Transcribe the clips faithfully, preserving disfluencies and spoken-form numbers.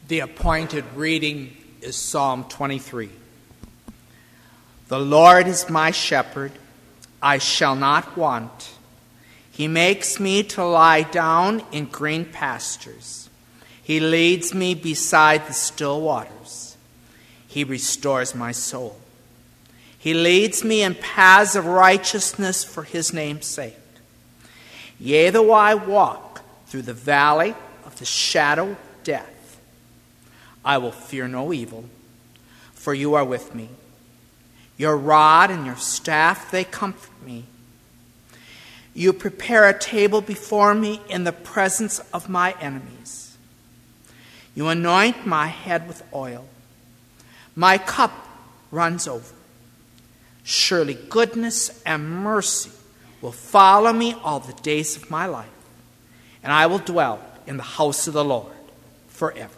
The appointed reading is Psalm twenty-three. The Lord is my shepherd, I shall not want. He makes me to lie down in green pastures. He leads me beside the still waters. He restores my soul. He leads me in paths of righteousness for his name's sake. Yea, though I walk through the valley of the shadow of death, I will fear no evil, for you are with me. Your rod and your staff, they comfort me. You prepare a table before me in the presence of my enemies. You anoint my head with oil. My cup runs over. Surely goodness and mercy will follow me all the days of my life, and I will dwell in the house of the Lord forever.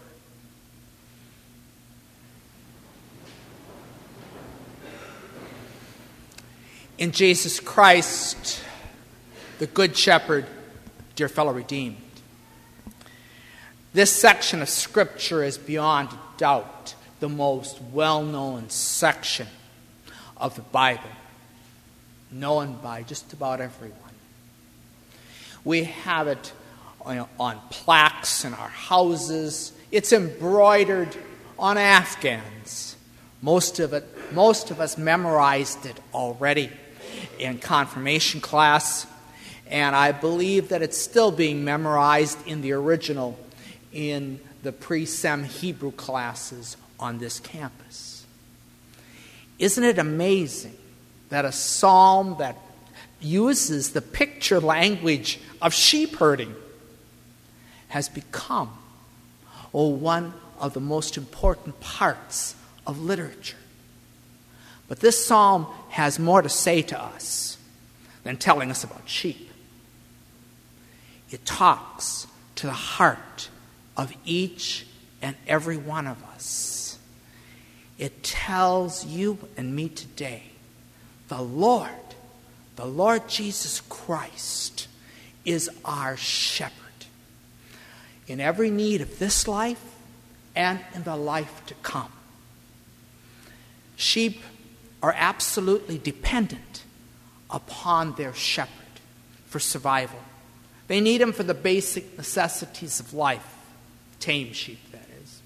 In Jesus Christ, the Good Shepherd, dear fellow redeemed. This section of Scripture is beyond doubt the most well-known section of the Bible, known by just about everyone. We have it on plaques in our houses. It's embroidered on Afghans. Most of it, most of us memorized it already in confirmation class, and I believe that it's still being memorized in the original in the pre-Sem Hebrew classes on this campus. Isn't it amazing that a psalm that uses the picture language of sheep herding has become oh, one of the most important parts of literature? But this psalm has more to say to us than telling us about sheep. It talks to the heart of each and every one of us. It tells you and me today, the Lord, the Lord Jesus Christ, is our shepherd in every need of this life and in the life to come. Sheep are absolutely dependent upon their shepherd for survival. They need him for the basic necessities of life. Tame sheep, that is.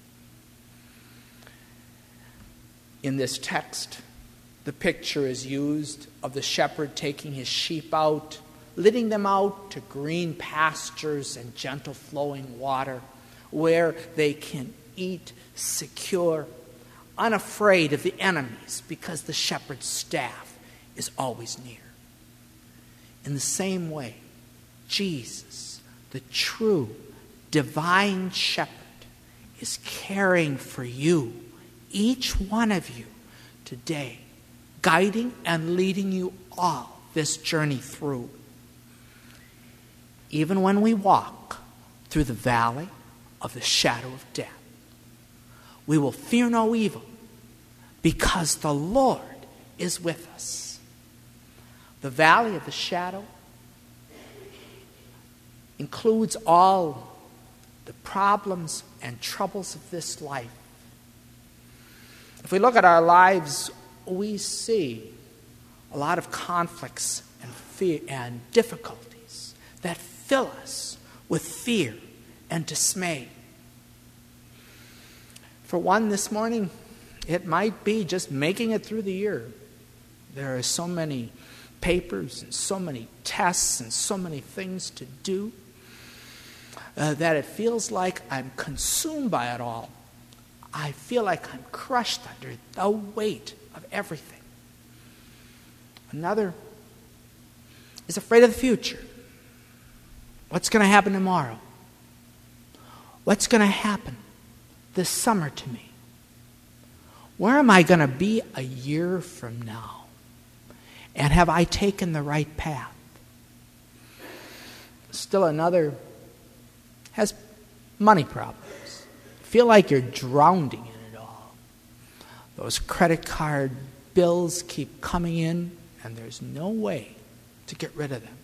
In this text, the picture is used of the shepherd taking his sheep out, leading them out to green pastures and gentle flowing water where they can eat secure, unafraid of the enemies, because the shepherd's staff is always near. In the same way, Jesus, the true divine shepherd, is caring for you, each one of you, today, guiding and leading you all this journey through. Even when we walk through the valley of the shadow of death, we will fear no evil, because the Lord is with us. The valley of the shadow includes all the problems and troubles of this life. If we look at our lives, we see a lot of conflicts and fear and difficulties that fill us with fear and dismay. For one, this morning, it might be just making it through the year. There are so many papers and so many tests and so many things to do uh, that it feels like I'm consumed by it all. I feel like I'm crushed under the weight of everything. Another is afraid of the future. What's going to happen tomorrow? What's going to happen this summer to me? Where am I going to be a year from now? And have I taken the right path? Still another has money problems. Feel like you're drowning in it all. Those credit card bills keep coming in, and there's no way to get rid of them.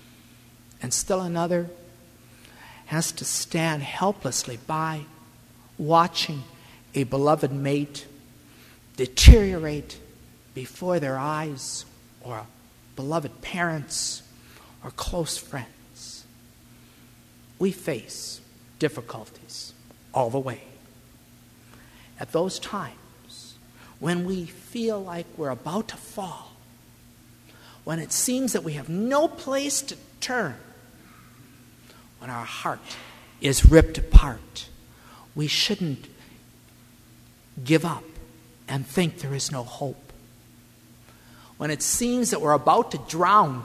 And still another has to stand helplessly by watching a beloved mate deteriorate before their eyes, or beloved parents or close friends. We face difficulties all the way. At those times, when we feel like we're about to fall, when it seems that we have no place to turn, when our heart is ripped apart, we shouldn't give up and think there is no hope. When it seems that we're about to drown,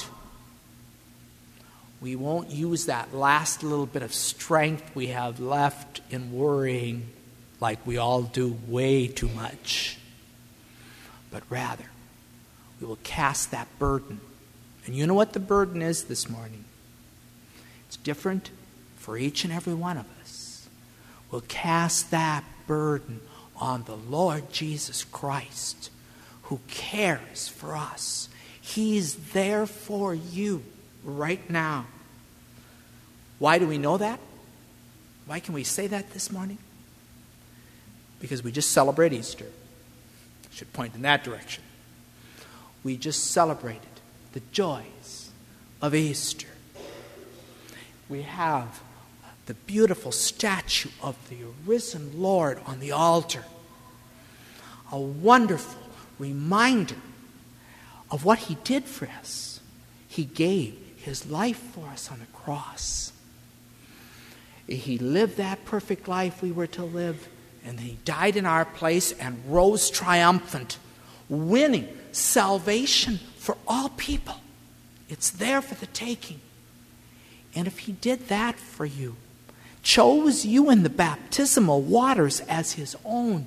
we won't use that last little bit of strength we have left in worrying like we all do way too much. But rather, we will cast that burden. And you know what the burden is this morning? It's different for each and every one of us. We'll cast that burden on the Lord Jesus Christ, who cares for us. He's there for you right now. Why do we know that? Why can we say that this morning? Because we just celebrate Easter. I should point in that direction. We just celebrated the joys of Easter. We have the beautiful statue of the risen Lord on the altar. A wonderful reminder of what he did for us. He gave his life for us on the cross. He lived that perfect life we were to live, and he died in our place and rose triumphant, winning salvation for all people. It's there for the taking. And if he did that for you, chose you in the baptismal waters as his own,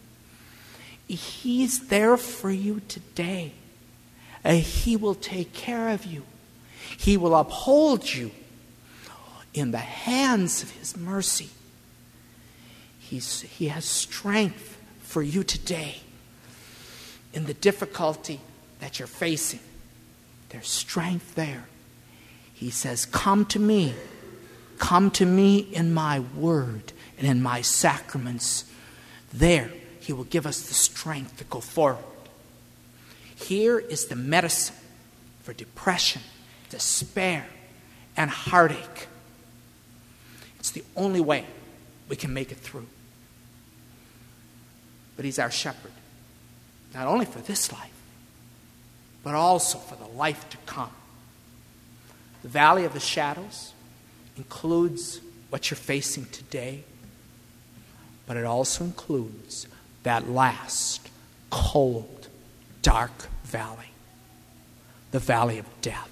he's there for you today. Uh, he will take care of you. He will uphold you in the hands of his mercy. He's, he has strength for you today. In the difficulty that you're facing, there's strength there. He says, come to me. Come to me in my word and in my sacraments. There, he will give us the strength to go forward. Here is the medicine for depression, despair, and heartache. It's the only way we can make it through. But he's our shepherd, not only for this life, but also for the life to come. The valley of the shadows includes what you're facing today, but it also includes that last, cold, dark valley, the valley of death.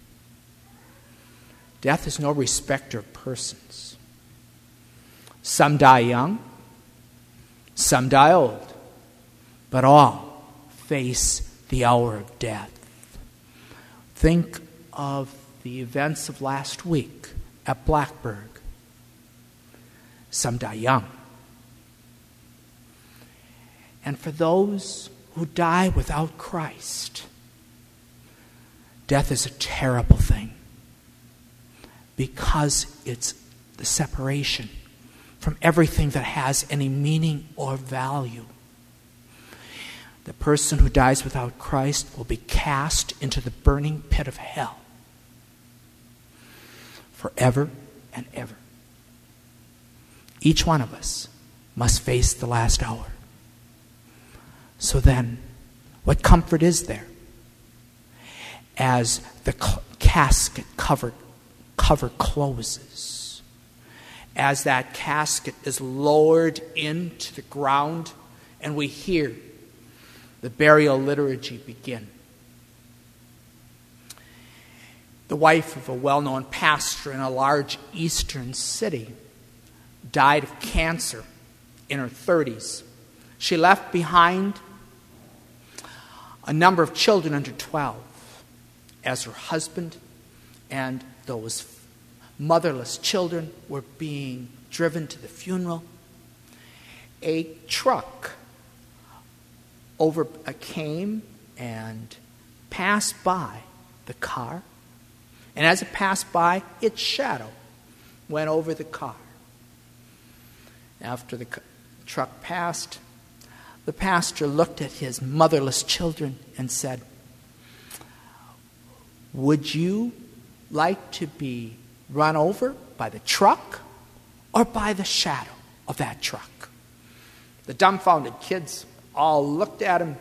Death is no respecter of persons. Some die young, some die old, but all face the hour of death. Think of the events of last week at Blackburg. Some die young. And for those who die without Christ, death is a terrible thing because it's the separation from everything that has any meaning or value. The person who dies without Christ will be cast into the burning pit of hell forever and ever. Each one of us must face the last hour. So then, what comfort is there as the casket cover, cover closes? As that casket is lowered into the ground and we hear the burial liturgy begin. The wife of a well-known pastor in a large eastern city died of cancer in her thirties. She left behind a number of children under twelve as her husband and those motherless children were being driven to the funeral. A truck over uh, came and passed by the car, and as it passed by, its shadow went over the car. After the truck passed, the pastor looked at his motherless children and said, "Would you like to be run over by the truck or by the shadow of that truck?" The dumbfounded kids all looked at him.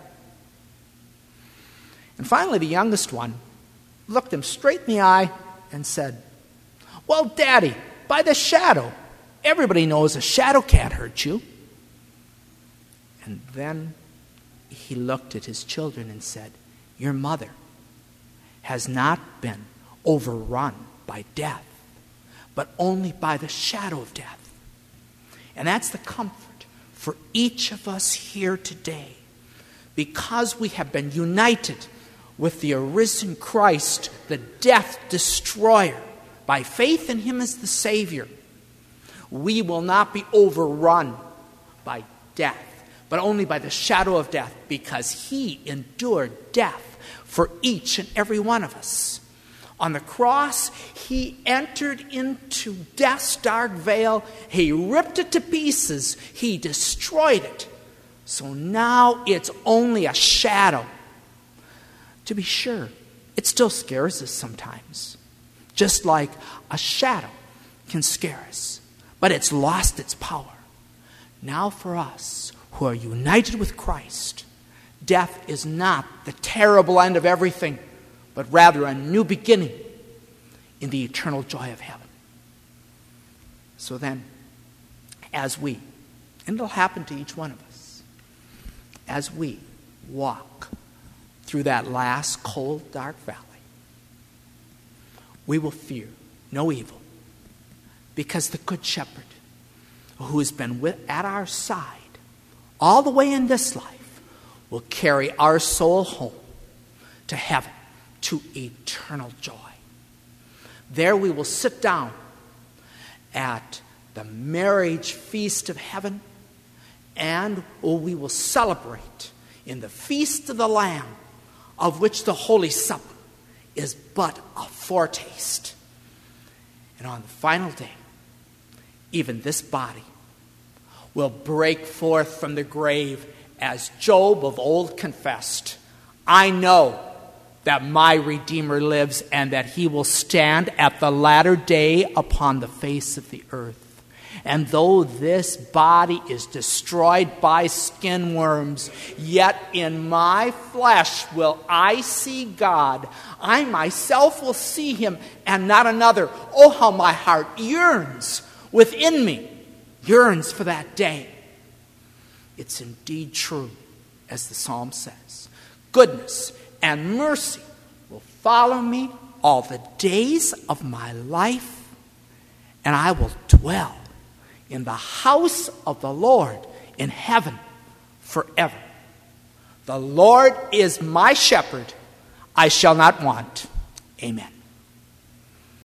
And finally, the youngest one looked him straight in the eye and said, "Well, Daddy, by the shadow. Everybody knows a shadow can't hurt you." And then he looked at his children and said, "Your mother has not been overrun by death, but only by the shadow of death." And that's the comfort for each of us here today. Because we have been united with the arisen Christ, the death destroyer, by faith in him as the Savior, we will not be overrun by death, but only by the shadow of death, because he endured death for each and every one of us. On the cross, he entered into death's dark veil. He ripped it to pieces. He destroyed it. So now it's only a shadow. To be sure, it still scares us sometimes, just like a shadow can scare us. But it's lost its power. Now for us who are united with Christ, death is not the terrible end of everything, but rather a new beginning in the eternal joy of heaven. So then, as we, and it'll happen to each one of us, as we walk through that last cold, dark valley, we will fear no evil, because the Good Shepherd, who has been with, at our side all the way in this life, will carry our soul home to heaven, to eternal joy. There we will sit down at the marriage feast of heaven, and we will celebrate in the feast of the Lamb, of which the Holy Supper is but a foretaste. And on the final day, even this body will break forth from the grave, as Job of old confessed, "I know that my Redeemer lives, and that he will stand at the latter day upon the face of the earth. And though this body is destroyed by skin worms, yet in my flesh will I see God. I myself will see him, and not another. Oh, how my heart yearns within me, yearns for that day." It's indeed true, as the psalm says, "Goodness and mercy will follow me all the days of my life, and I will dwell in the house of the Lord in heaven forever. The Lord is my shepherd, I shall not want." Amen.